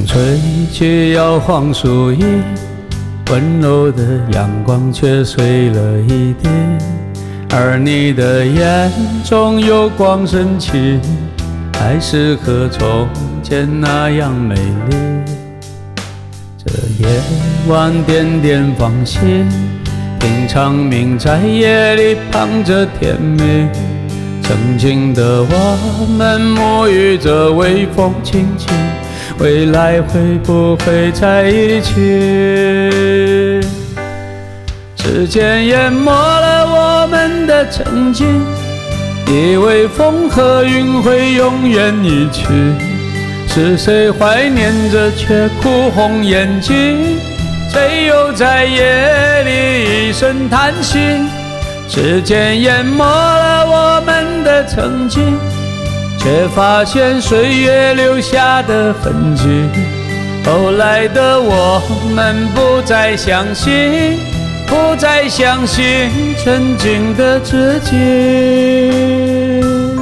吹去摇晃树叶，温柔的阳光却碎了一地，而你的眼中有光神奇，还是和从前那样美丽。这夜晚点点芳心，品尝明在夜里盼着天明。曾经的我们沐浴着微风轻轻，未来会不会在一起？时间淹没了我们的曾经，以为风和云会永远一起，是谁怀念着却哭红眼睛？谁又在夜里一声叹息？时间淹没了我们的曾经，却发现岁月留下的痕迹。后来的我们不再相信，不再相信曾经的自己。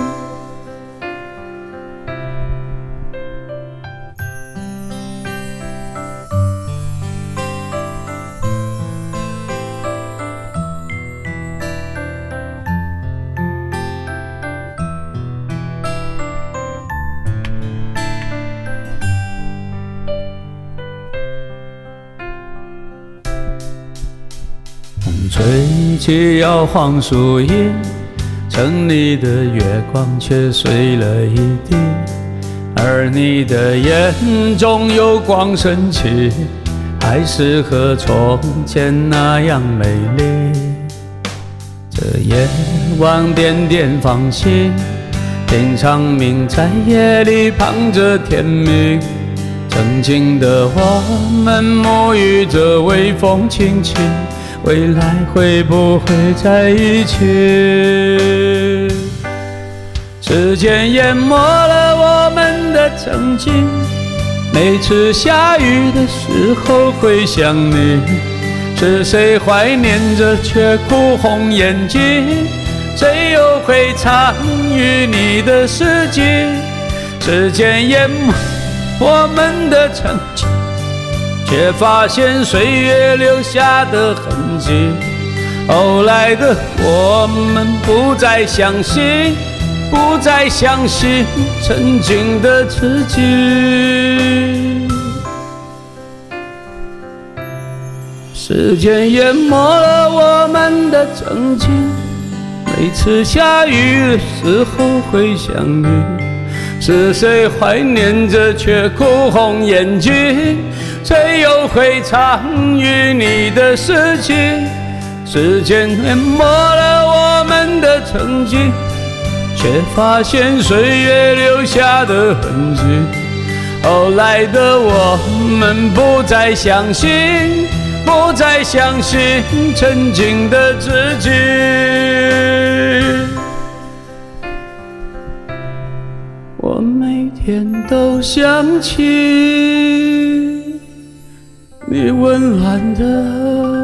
风吹起摇晃树叶，城里的月光却碎了一地，而你的眼中有光神奇，还是和从前那样美丽。这夜晚点点芳心，品尝明在夜里盼着天明。曾经的我们沐浴着微风轻轻，未来会不会在一起？时间淹没了我们的曾经，每次下雨的时候会想你，是谁怀念着却哭红眼睛？谁又会参与你的世界？时间淹没我们的曾经，却发现岁月留下的痕迹。后来的我们不再相信，不再相信曾经的自己。时间淹没了我们的曾经，每次下雨的时候会想你，是谁怀念着却哭红眼睛？谁又会参与你的世界？时间淹没了我们的曾经，却发现岁月留下的痕迹。后来的我们不再相信，不再相信曾经的自己。我每天都想起你温暖的